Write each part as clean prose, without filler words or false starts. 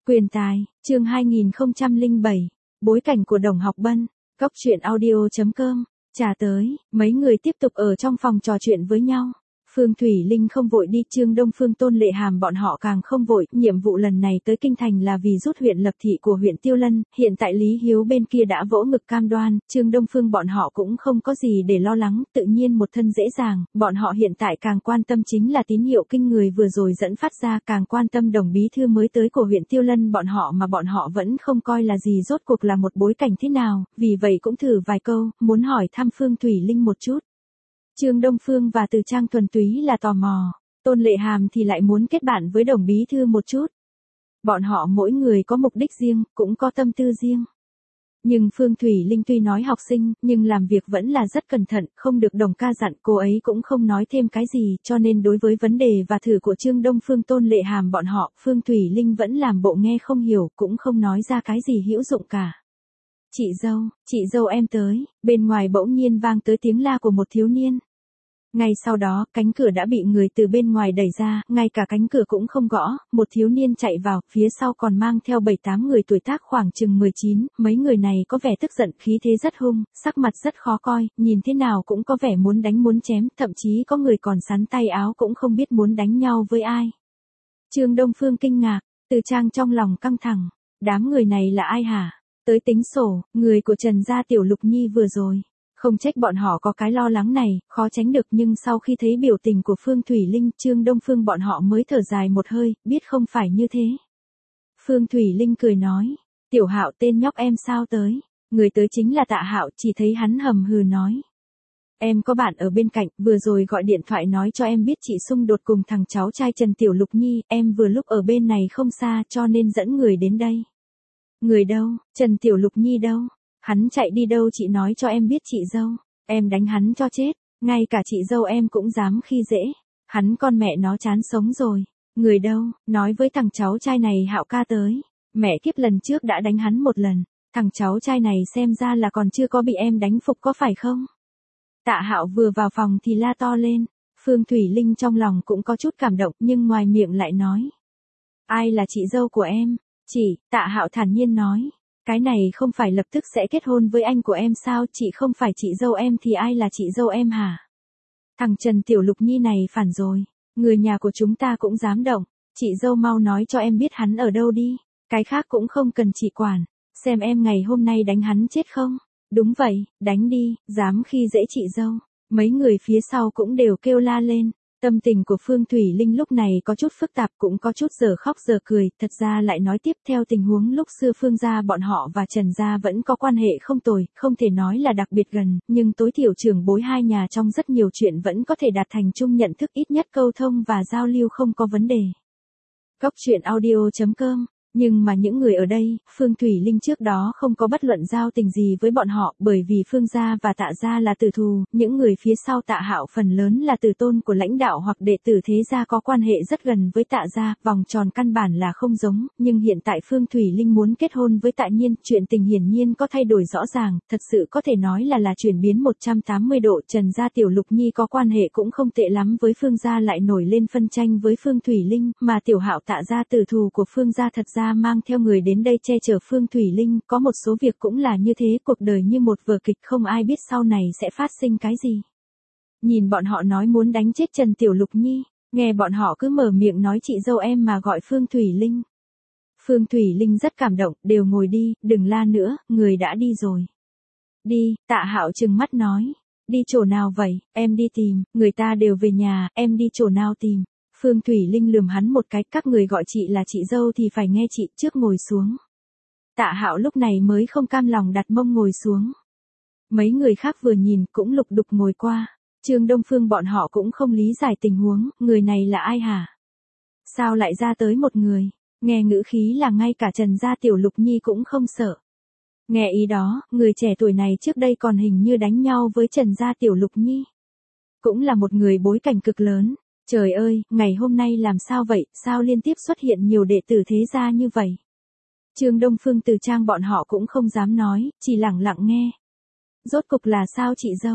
Quyền tài, chương 2007, bối cảnh của Đồng Học Bân, Cóc truyện audio.com, trà tới, mấy người tiếp tục ở trong phòng trò chuyện với nhau. Phương Thủy Linh không vội đi, Trương Đông Phương Tôn Lệ Hàm bọn họ càng không vội, nhiệm vụ lần này tới Kinh Thành là vì rút huyện Lập Thị của huyện Tiêu Lân, hiện tại Lý Hiếu bên kia đã vỗ ngực cam đoan, Trương Đông Phương bọn họ cũng không có gì để lo lắng, tự nhiên một thân dễ dàng, bọn họ hiện tại càng quan tâm chính là tín hiệu kinh người vừa rồi dẫn phát ra, càng quan tâm Đồng bí thư mới tới của huyện Tiêu Lân bọn họ mà bọn họ vẫn không coi là gì, rốt cuộc là một bối cảnh thế nào, vì vậy cũng thử vài câu, muốn hỏi thăm Phương Thủy Linh một chút. Trương Đông Phương và Từ Trang thuần túy là tò mò, Tôn Lệ Hàm thì lại muốn kết bạn với Đồng bí thư một chút. Bọn họ mỗi người có mục đích riêng, cũng có tâm tư riêng. Nhưng Phương Thủy Linh tuy nói học sinh, nhưng làm việc vẫn là rất cẩn thận, không được Đồng ca dặn, cô ấy cũng không nói thêm cái gì, cho nên đối với vấn đề và thử của Trương Đông Phương Tôn Lệ Hàm bọn họ, Phương Thủy Linh vẫn làm bộ nghe không hiểu, cũng không nói ra cái gì hữu dụng cả. Chị dâu em tới, bên ngoài bỗng nhiên vang tới tiếng la của một thiếu niên. Ngay sau đó, cánh cửa đã bị người từ bên ngoài đẩy ra, ngay cả cánh cửa cũng không gõ, một thiếu niên chạy vào, phía sau còn mang theo 7-8 người tuổi tác khoảng chừng 19, mấy người này có vẻ tức giận, khí thế rất hung, sắc mặt rất khó coi, nhìn thế nào cũng có vẻ muốn đánh muốn chém, thậm chí có người còn sắn tay áo cũng không biết muốn đánh nhau với ai. Trương Đông Phương kinh ngạc, Từ Trang trong lòng căng thẳng, đám người này là ai hả? Tới tính sổ, người của Trần gia Tiểu Lục Nhi vừa rồi. Không trách bọn họ có cái lo lắng này, khó tránh được, nhưng sau khi thấy biểu tình của Phương Thủy Linh, Trương Đông Phương bọn họ mới thở dài một hơi, biết không phải như thế. Phương Thủy Linh cười nói, Tiểu Hạo tên nhóc em sao tới? Người tới chính là Tạ Hạo, chỉ thấy hắn hầm hừ nói. Em có bạn ở bên cạnh, vừa rồi gọi điện thoại nói cho em biết chị xung đột cùng thằng cháu trai Trần Tiểu Lục Nhi, em vừa lúc ở bên này không xa cho nên dẫn người đến đây. Người đâu, Trần Tiểu Lục Nhi đâu? Hắn chạy đi đâu chị nói cho em biết chị dâu, em đánh hắn cho chết, ngay cả chị dâu em cũng dám khi dễ, hắn con mẹ nó chán sống rồi, người đâu, nói với thằng cháu trai này Hạo ca tới, mẹ kiếp lần trước đã đánh hắn một lần, thằng cháu trai này xem ra là còn chưa có bị em đánh phục có phải không? Tạ Hạo vừa vào phòng thì la to lên, Phương Thủy Linh trong lòng cũng có chút cảm động nhưng ngoài miệng lại nói. Ai là chị dâu của em? Chị, Tạ Hạo thản nhiên nói. Cái này không phải lập tức sẽ kết hôn với anh của em sao, chị không phải chị dâu em thì ai là chị dâu em hả? Thằng Trần Tiểu Lục Nhi này phản rồi, người nhà của chúng ta cũng dám động, chị dâu mau nói cho em biết hắn ở đâu đi, cái khác cũng không cần chị quản, xem em ngày hôm nay đánh hắn chết không? Đúng vậy, đánh đi, dám khi dễ chị dâu, mấy người phía sau cũng đều kêu la lên. Tâm tình của Phương Thủy Linh lúc này có chút phức tạp cũng có chút giờ khóc giờ cười, thật ra lại nói tiếp theo tình huống lúc xưa Phương gia bọn họ và Trần gia vẫn có quan hệ không tồi, không thể nói là đặc biệt gần, nhưng tối thiểu trưởng bối hai nhà trong rất nhiều chuyện vẫn có thể đạt thành chung nhận thức, ít nhất câu thông và giao lưu không có vấn đề. Cóc truyện audio.com. Nhưng mà những người ở đây, Phương Thủy Linh trước đó không có bất luận giao tình gì với bọn họ, bởi vì Phương gia và Tạ gia là tử thù, những người phía sau Tạ Hạo phần lớn là tử tôn của lãnh đạo hoặc đệ tử thế gia có quan hệ rất gần với Tạ gia, vòng tròn căn bản là không giống, nhưng hiện tại Phương Thủy Linh muốn kết hôn với Tạ Nhiên, chuyện tình hiển nhiên có thay đổi rõ ràng, thật sự có thể nói là chuyển biến 180 độ, Trần gia Tiểu Lục Nhi có quan hệ cũng không tệ lắm với Phương gia lại nổi lên phân tranh với Phương Thủy Linh, mà Tiểu Hạo Tạ gia tử thù của Phương gia thật ra mang theo người đến đây che chở Phương Thủy Linh, có một số việc cũng là như thế, cuộc đời như một vở kịch không ai biết sau này sẽ phát sinh cái gì. Nhìn bọn họ nói muốn đánh chết Trần Tiểu Lục Nhi, nghe bọn họ cứ mở miệng nói chị dâu em mà gọi Phương Thủy Linh. Phương Thủy Linh rất cảm động, đều ngồi đi, đừng la nữa, người đã đi rồi. Đi, Tạ Hạo trừng mắt nói, đi chỗ nào vậy, em đi tìm, người ta đều về nhà, em đi chỗ nào tìm. Phương Thủy Linh lườm hắn một cái, các người gọi chị là chị dâu thì phải nghe chị, trước ngồi xuống. Tạ Hạo lúc này mới không cam lòng đặt mông ngồi xuống. Mấy người khác vừa nhìn cũng lục đục ngồi qua, Trương Đông Phương bọn họ cũng không lý giải tình huống, người này là ai hả? Sao lại ra tới một người, nghe ngữ khí là ngay cả Trần gia Tiểu Lục Nhi cũng không sợ. Nghe ý đó, người trẻ tuổi này trước đây còn hình như đánh nhau với Trần gia Tiểu Lục Nhi. Cũng là một người bối cảnh cực lớn. Trời ơi, ngày hôm nay làm sao vậy, sao liên tiếp xuất hiện nhiều đệ tử thế gia như vậy? Trương Đông Phương Từ Trang bọn họ cũng không dám nói, chỉ lặng lặng nghe. Rốt cục là sao chị dâu?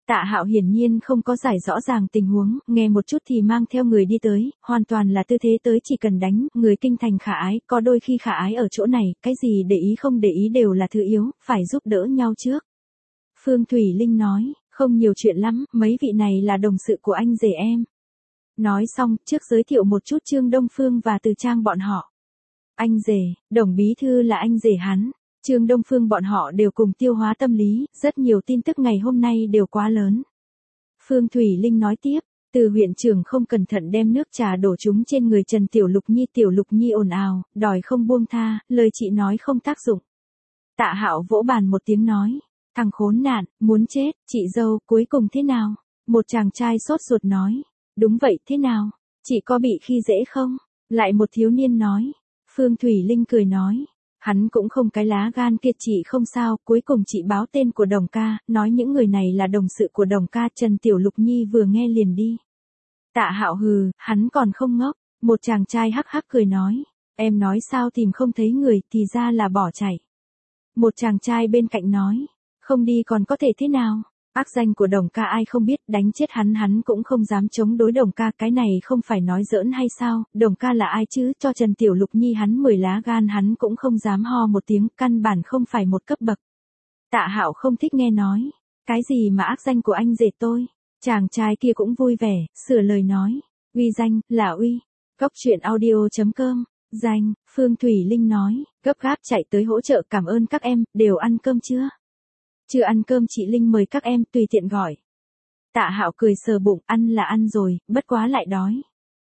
Tạ Hạo hiển nhiên không có giải rõ ràng tình huống, nghe một chút thì mang theo người đi tới, hoàn toàn là tư thế tới chỉ cần đánh, người kinh thành khả ái, có đôi khi khả ái ở chỗ này, cái gì để ý không để ý đều là thứ yếu, phải giúp đỡ nhau trước. Phương Thủy Linh nói, không nhiều chuyện lắm, mấy vị này là đồng sự của anh rể em. Nói xong, trước giới thiệu một chút Trương Đông Phương và Từ Trang bọn họ. Anh rể, Đồng bí thư là anh rể hắn. Trương Đông Phương bọn họ đều cùng tiêu hóa tâm lý, rất nhiều tin tức ngày hôm nay đều quá lớn. Phương Thủy Linh nói tiếp, Từ huyện trưởng không cẩn thận đem nước trà đổ trúng trên người Trần Tiểu Lục Nhi ồn ào, đòi không buông tha, lời chị nói không tác dụng. Tạ Hạo vỗ bàn một tiếng nói, thằng khốn nạn, muốn chết, chị dâu, cuối cùng thế nào? Một chàng trai sốt ruột nói, đúng vậy thế nào? Chị có bị khi dễ không? Lại một thiếu niên nói, Phương Thủy Linh cười nói. Hắn cũng không cái lá gan kia chị không sao, cuối cùng chị báo tên của Đồng ca, nói những người này là đồng sự của Đồng ca, Trần Tiểu Lục Nhi vừa nghe liền đi. Tạ Hạo hừ, hắn còn không ngốc, một chàng trai hắc hắc cười nói, em nói sao tìm không thấy người thì ra là bỏ chạy. Một chàng trai bên cạnh nói, không đi còn có thể thế nào, ác danh của Đồng ca ai không biết, đánh chết hắn cũng không dám chống đối Đồng ca, cái này không phải nói giỡn hay sao, Đồng ca là ai chứ, cho Trần Tiểu Lục Nhi hắn 10 lá gan hắn cũng không dám ho một tiếng, căn bản không phải một cấp bậc. Tạ Hạo không thích nghe nói, cái gì mà ác danh của anh rể tôi, chàng trai kia cũng vui vẻ, sửa lời nói, uy danh, là uy, Góc Chuyện Audio.com, danh, Phương Thủy Linh nói, gấp gáp chạy tới hỗ trợ cảm ơn các em, đều ăn cơm chưa? Chưa ăn cơm chị Linh mời các em tùy tiện gọi. Tạ Hạo cười sờ bụng, ăn là ăn rồi, bất quá lại đói.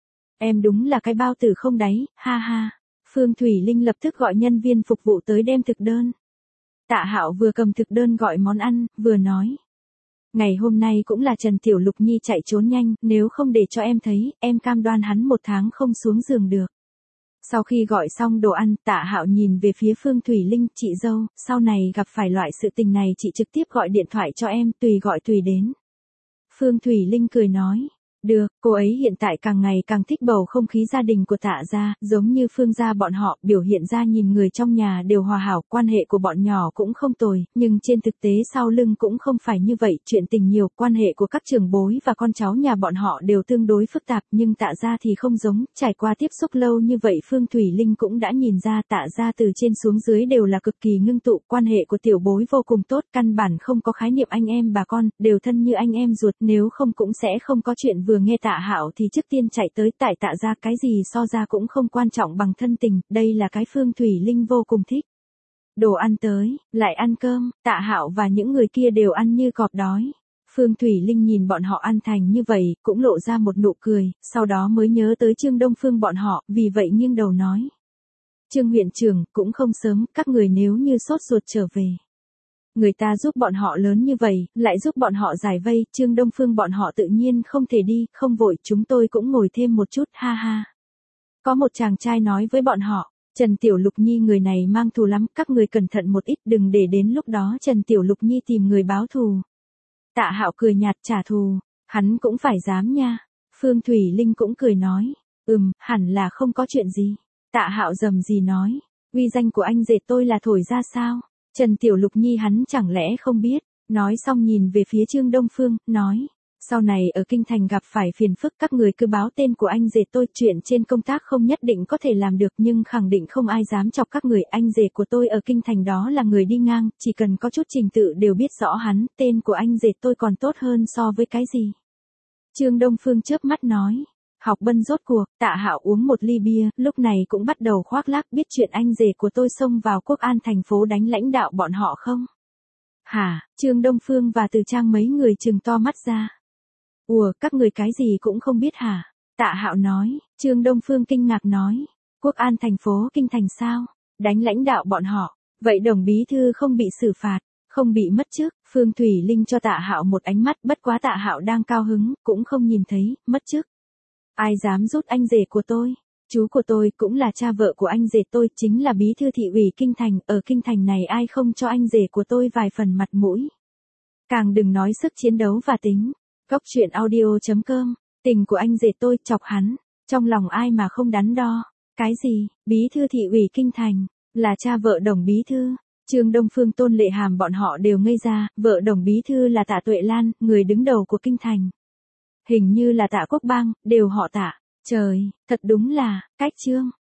Em đúng là cái bao tử không đáy, ha ha. Phương Thủy Linh lập tức gọi nhân viên phục vụ tới đem thực đơn. Tạ Hạo vừa cầm thực đơn gọi món ăn, vừa nói. Ngày hôm nay cũng là Trần Tiểu Lục Nhi chạy trốn nhanh, nếu không để cho em thấy, em cam đoan hắn 1 tháng không xuống giường được. Sau khi gọi xong đồ ăn, Tạ Hạo nhìn về phía Phương Thủy Linh, chị dâu, sau này gặp phải loại sự tình này chị trực tiếp gọi điện thoại cho em, tùy gọi tùy đến. Phương Thủy Linh cười nói, được, cô ấy hiện tại càng ngày càng thích bầu không khí gia đình của Tạ gia, giống như Phương gia bọn họ, biểu hiện ra nhìn người trong nhà đều hòa hảo, quan hệ của bọn nhỏ cũng không tồi, nhưng trên thực tế sau lưng cũng không phải như vậy, chuyện tình nhiều, quan hệ của các trưởng bối và con cháu nhà bọn họ đều tương đối phức tạp, nhưng Tạ gia thì không giống, trải qua tiếp xúc lâu như vậy Phương Thủy Linh cũng đã nhìn ra Tạ gia từ trên xuống dưới đều là cực kỳ ngưng tụ, quan hệ của tiểu bối vô cùng tốt, căn bản không có khái niệm anh em bà con, đều thân như anh em ruột, nếu không cũng sẽ không có chuyện vừa nghe Tạ Hạo thì trước tiên chạy tới, tại Tạ gia cái gì so ra cũng không quan trọng bằng thân tình, đây là cái Phương Thủy Linh vô cùng thích. Đồ ăn tới, lại ăn cơm, Tạ Hạo và những người kia đều ăn như cọp đói. Phương Thủy Linh nhìn bọn họ ăn thành như vậy, cũng lộ ra một nụ cười, sau đó mới nhớ tới Trương Đông Phương bọn họ, vì vậy nghiêng đầu nói. Trương huyện trưởng, cũng không sớm, các người nếu như sốt ruột trở về. Người ta giúp bọn họ lớn như vậy, lại giúp bọn họ giải vây, Trương Đông Phương bọn họ tự nhiên không thể đi, không vội, chúng tôi cũng ngồi thêm một chút, ha ha. Có một chàng trai nói với bọn họ, Trần Tiểu Lục Nhi người này mang thù lắm, các người cẩn thận một ít, đừng để đến lúc đó Trần Tiểu Lục Nhi tìm người báo thù. Tạ Hạo cười nhạt, trả thù, hắn cũng phải dám nha. Phương Thủy Linh cũng cười nói, hẳn là không có chuyện gì. Tạ Hạo rầm gì nói, uy danh của anh rể tôi là thổi ra sao? Trần Tiểu Lục Nhi hắn chẳng lẽ không biết, nói xong nhìn về phía Trương Đông Phương, nói, sau này ở kinh thành gặp phải phiền phức các người cứ báo tên của anh rể tôi, chuyện trên công tác không nhất định có thể làm được nhưng khẳng định không ai dám chọc các người, anh rể của tôi ở kinh thành đó là người đi ngang, chỉ cần có chút trình tự đều biết rõ hắn, tên của anh rể tôi còn tốt hơn so với cái gì. Trương Đông Phương chớp mắt nói. Học Bân rốt cuộc, Tạ Hạo uống một ly bia, lúc này cũng bắt đầu khoác lác, biết chuyện anh rể của tôi xông vào Quốc An thành phố đánh lãnh đạo bọn họ không? Hả? Trương Đông Phương và Từ Trang mấy người trừng to mắt ra. Ủa, các người cái gì cũng không biết hả? Tạ Hạo nói, Trương Đông Phương kinh ngạc nói, Quốc An thành phố kinh thành sao? Đánh lãnh đạo bọn họ, vậy Đồng bí thư không bị xử phạt, không bị mất chức? Phương Thủy Linh cho Tạ Hạo một ánh mắt, bất quá Tạ Hạo đang cao hứng, cũng không nhìn thấy, mất chức. Ai dám rút anh rể của tôi? Chú của tôi cũng là cha vợ của anh rể tôi, chính là bí thư thị ủy kinh thành, ở kinh thành này ai không cho anh rể của tôi vài phần mặt mũi. Càng đừng nói sức chiến đấu và tính. Góc Chuyện Audio.com, tình của anh rể tôi chọc hắn, trong lòng ai mà không đắn đo. Cái gì, bí thư thị ủy kinh thành, là cha vợ Đồng bí thư, Trương Đông Phương Tôn Lệ Hàm bọn họ đều ngây ra, vợ Đồng bí thư là Tạ Tuệ Lan, người đứng đầu của kinh thành. Hình như là Tạ Quốc Bang, đều họ Tạ. Trời, thật đúng là, cách Trương